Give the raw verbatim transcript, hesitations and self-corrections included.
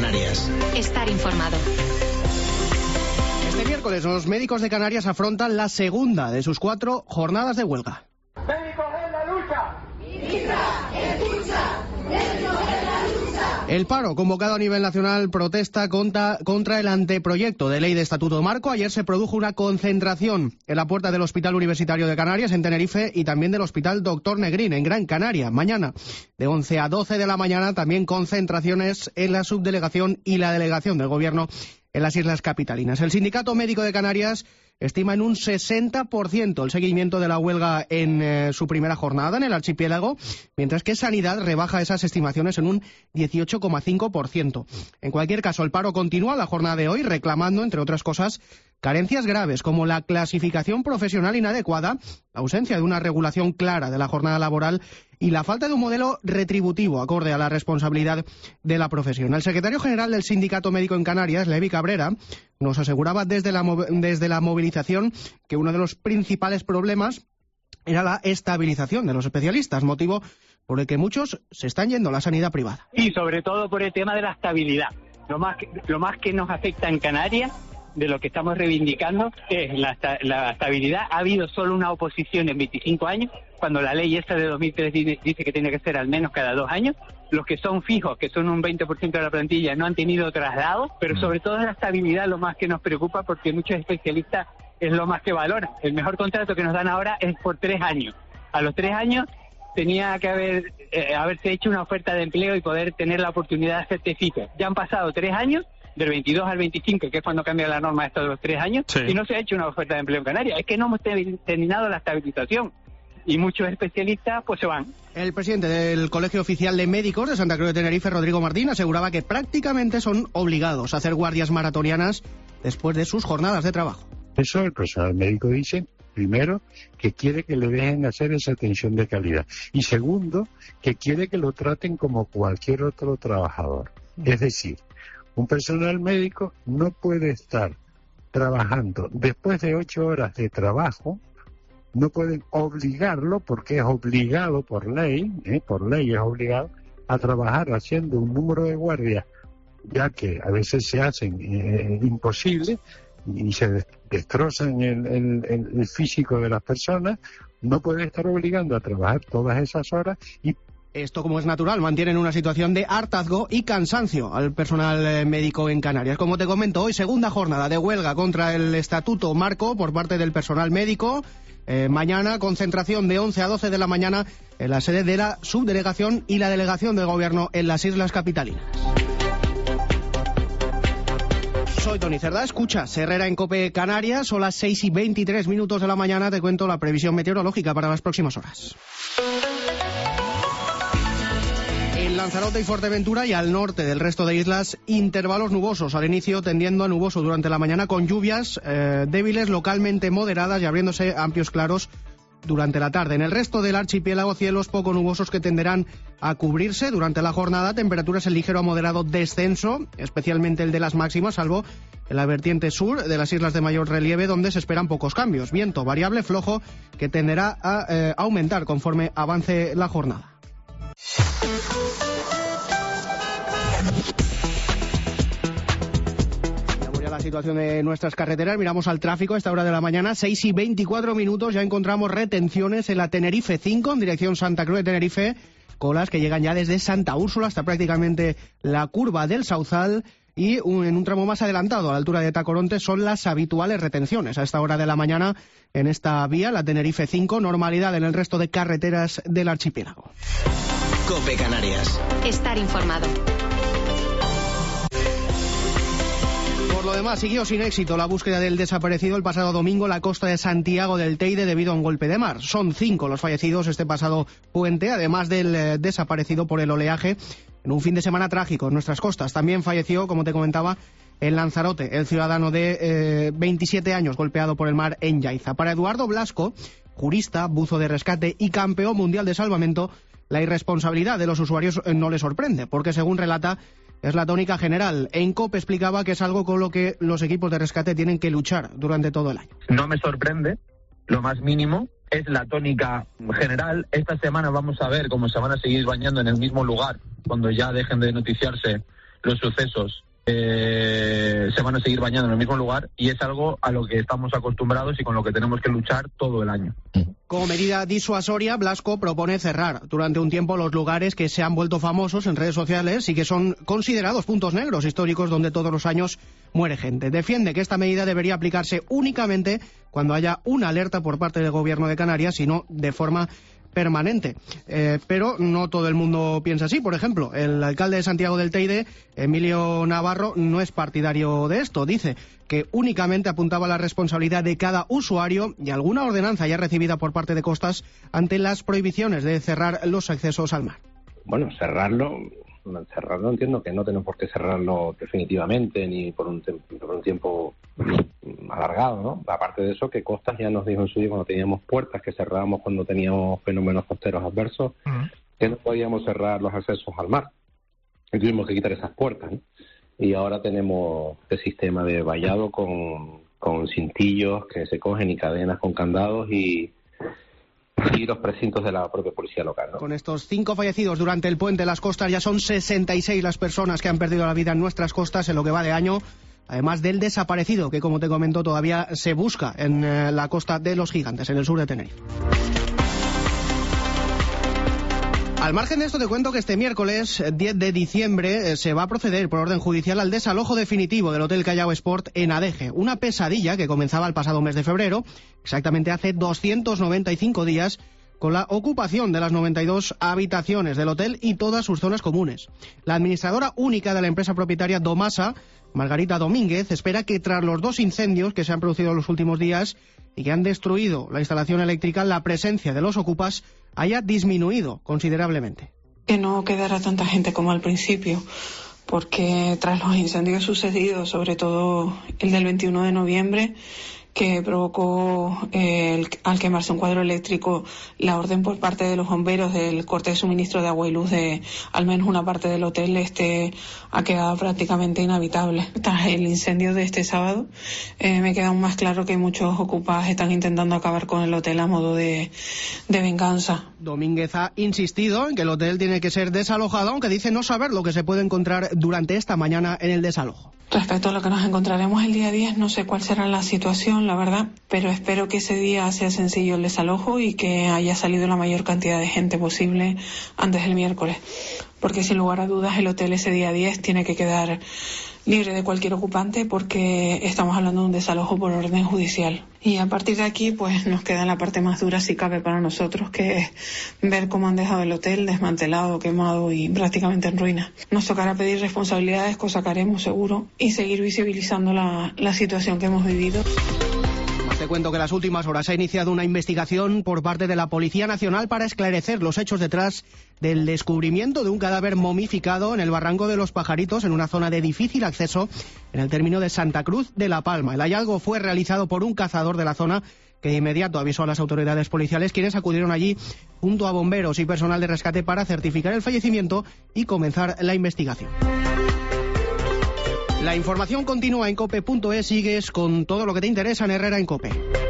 Canarias. Estar informado. Este miércoles los médicos de Canarias afrontan la segunda de sus cuatro jornadas de huelga. ¡Médicos en la lucha! ¡Ministra, escucha! ¡Médicos en la lucha! El paro convocado a nivel nacional protesta contra, contra el anteproyecto de ley de Estatuto Marco. Ayer se produjo una concentración en la puerta del Hospital Universitario de Canarias, en Tenerife, y también del Hospital Doctor Negrín, en Gran Canaria. Mañana, de once a doce de la mañana, también concentraciones en la subdelegación y la delegación del Gobierno en las Islas Capitalinas. El Sindicato Médico de Canarias estima en un sesenta por ciento el seguimiento de la huelga en eh, su primera jornada en el archipiélago, mientras que Sanidad rebaja esas estimaciones en un dieciocho coma cinco por ciento. En cualquier caso, el paro continúa la jornada de hoy reclamando, entre otras cosas, carencias graves como la clasificación profesional inadecuada, la ausencia de una regulación clara de la jornada laboral y la falta de un modelo retributivo acorde a la responsabilidad de la profesión. El secretario general del Sindicato Médico en Canarias, Levi Cabrera, nos aseguraba desde la, desde la movilización que uno de los principales problemas era la estabilización de los especialistas, motivo por el que muchos se están yendo a la sanidad privada. Y sobre todo por el tema de la estabilidad. Lo más que, lo más que nos afecta en Canarias, de lo que estamos reivindicando, es la, la estabilidad. Ha habido solo una oposición en veinticinco años, cuando la ley esta de dos mil tres dice que tiene que ser al menos cada dos años. Los que son fijos, que son un veinte por ciento de la plantilla, no han tenido traslado, pero sobre todo es la estabilidad lo más que nos preocupa, porque muchos especialistas es lo más que valoran. El mejor contrato que nos dan ahora es por tres años. A los tres años tenía que haber eh, haberse hecho una oferta de empleo y poder tener la oportunidad de hacerte fijo. Ya han pasado tres años, del veintidós al veinticinco, que es cuando cambia la norma estos de los tres años, sí. Y no se ha hecho una oferta de empleo en Canarias. Es que no hemos terminado la estabilización. Y muchos especialistas pues se van. El presidente del Colegio Oficial de Médicos de Santa Cruz de Tenerife, Rodrigo Martín, aseguraba que prácticamente son obligados a hacer guardias maratonianas después de sus jornadas de trabajo. Eso el personal médico dice, primero, que quiere que le dejen hacer esa atención de calidad. Y segundo, que quiere que lo traten como cualquier otro trabajador. Es decir, un personal médico no puede estar trabajando después de ocho horas de trabajo. No pueden obligarlo, porque es obligado por ley, ¿eh? por ley es obligado a trabajar haciendo un número de guardias, ya que a veces se hacen eh, imposibles y se destrozan el, el, el físico de las personas. No pueden estar obligando a trabajar todas esas horas y esto, como es natural, mantiene en una situación de hartazgo y cansancio al personal médico en Canarias. Como te comento, hoy segunda jornada de huelga contra el Estatuto Marco por parte del personal médico. Eh, mañana concentración de once a doce de la mañana en la sede de la subdelegación y la delegación del Gobierno en las Islas Capitalinas. Soy Tony Cerdá, escucha Herrera en COPE Canarias, son las seis y veintitrés minutos de la mañana, te cuento la previsión meteorológica para las próximas horas. En Lanzarote y Fuerteventura y al norte del resto de islas, intervalos nubosos al inicio, tendiendo a nuboso durante la mañana con lluvias eh, débiles, localmente moderadas y abriéndose amplios claros durante la tarde. En el resto del archipiélago, cielos poco nubosos que tenderán a cubrirse durante la jornada, temperaturas en ligero a moderado descenso, especialmente el de las máximas, salvo en la vertiente sur de las islas de mayor relieve, donde se esperan pocos cambios. Viento variable flojo que tenderá a eh, aumentar conforme avance la jornada. La situación de nuestras carreteras, miramos al tráfico a esta hora de la mañana, seis y veinticuatro minutos, ya encontramos retenciones en la Tenerife cinco en dirección Santa Cruz de Tenerife, colas que llegan ya desde Santa Úrsula hasta prácticamente la curva del Sauzal, y un, en un tramo más adelantado a la altura de Tacoronte son las habituales retenciones a esta hora de la mañana en esta vía, la Tenerife cinco, normalidad en el resto de carreteras del archipiélago. COPE Canarias. Estar informado. Por lo demás, siguió sin éxito la búsqueda del desaparecido el pasado domingo en la costa de Santiago del Teide debido a un golpe de mar. Son cinco los fallecidos este pasado puente, además del eh, desaparecido por el oleaje en un fin de semana trágico en nuestras costas. También falleció, como te comentaba, en Lanzarote, el ciudadano de eh, veintisiete años golpeado por el mar en Yaiza. Para Eduardo Blasco, jurista, buzo de rescate y campeón mundial de salvamento, la irresponsabilidad de los usuarios no le sorprende, porque según relata, es la tónica general. En COPE explicaba que es algo con lo que los equipos de rescate tienen que luchar durante todo el año. No me sorprende, lo más mínimo, es la tónica general. Esta semana vamos a ver cómo se van a seguir bañando en el mismo lugar cuando ya dejen de noticiarse los sucesos eh, se van a seguir bañando en el mismo lugar, y es algo a lo que estamos acostumbrados y con lo que tenemos que luchar todo el año. Como medida disuasoria, Blasco propone cerrar durante un tiempo los lugares que se han vuelto famosos en redes sociales y que son considerados puntos negros históricos donde todos los años muere gente. Defiende que esta medida debería aplicarse únicamente cuando haya una alerta por parte del Gobierno de Canarias y no de forma permanente. Eh, pero no todo el mundo piensa así. Por ejemplo, el alcalde de Santiago del Teide, Emilio Navarro, no es partidario de esto. Dice que únicamente apuntaba la responsabilidad de cada usuario y alguna ordenanza ya recibida por parte de Costas ante las prohibiciones de cerrar los accesos al mar. Bueno, cerrarlo, cerrarlo entiendo que no tenemos por qué cerrarlo definitivamente ni por un, por un tiempo alargado, ¿no? Aparte de eso, que Costas ya nos dijo en su día cuando teníamos puertas que cerrábamos cuando teníamos fenómenos costeros adversos, uh-huh. que no podíamos cerrar los accesos al mar. Y tuvimos que quitar esas puertas, ¿no? Y ahora tenemos este sistema de vallado con, con cintillos que se cogen y cadenas con candados y, y los precintos de la propia policía local, ¿no? Con estos cinco fallecidos durante el puente de las costas, ya son sesenta y seis las personas que han perdido la vida en nuestras costas en lo que va de año, además del desaparecido que, como te comento, todavía se busca en eh, la costa de Los Gigantes, en el sur de Tenerife. Al margen de esto, te cuento que este miércoles diez de diciembre se va a proceder por orden judicial al desalojo definitivo del Hotel Callao Sport en Adeje. Una pesadilla que comenzaba el pasado mes de febrero, exactamente hace doscientos noventa y cinco días, con la ocupación de las noventa y dos habitaciones del hotel y todas sus zonas comunes. La administradora única de la empresa propietaria Domasa, Margarita Domínguez, espera que tras los dos incendios que se han producido en los últimos días y que han destruido la instalación eléctrica, la presencia de los ocupas haya disminuido considerablemente. Que no quedara tanta gente como al principio, porque tras los incendios sucedidos, sobre todo el del veintiuno de noviembre, que provocó eh, el, al quemarse un cuadro eléctrico, la orden por parte de los bomberos del corte de suministro de agua y luz de al menos una parte del hotel este ha quedado prácticamente inhabitable. Tras el incendio de este sábado eh, me queda aún más claro que muchos ocupas están intentando acabar con el hotel a modo de, de venganza. Domínguez ha insistido en que el hotel tiene que ser desalojado, aunque dice no saber lo que se puede encontrar durante esta mañana en el desalojo. Respecto a lo que nos encontraremos el día diez, no sé cuál será la situación, la verdad, pero espero que ese día sea sencillo el desalojo y que haya salido la mayor cantidad de gente posible antes del miércoles, porque sin lugar a dudas el hotel ese día diez tiene que quedar libre de cualquier ocupante porque estamos hablando de un desalojo por orden judicial. Y a partir de aquí pues nos queda la parte más dura, si cabe, para nosotros, que es ver cómo han dejado el hotel desmantelado, quemado y prácticamente en ruinas. Nos tocará pedir responsabilidades, cosa que haremos seguro, y seguir visibilizando la, la situación que hemos vivido. Te cuento que en las últimas horas se ha iniciado una investigación por parte de la Policía Nacional para esclarecer los hechos detrás del descubrimiento de un cadáver momificado en el Barranco de los Pajaritos, en una zona de difícil acceso en el término de Santa Cruz de la Palma. El hallazgo fue realizado por un cazador de la zona que de inmediato avisó a las autoridades policiales, quienes acudieron allí junto a bomberos y personal de rescate para certificar el fallecimiento y comenzar la investigación. La información continúa en cope punto es. Sigues con todo lo que te interesa en Herrera en COPE.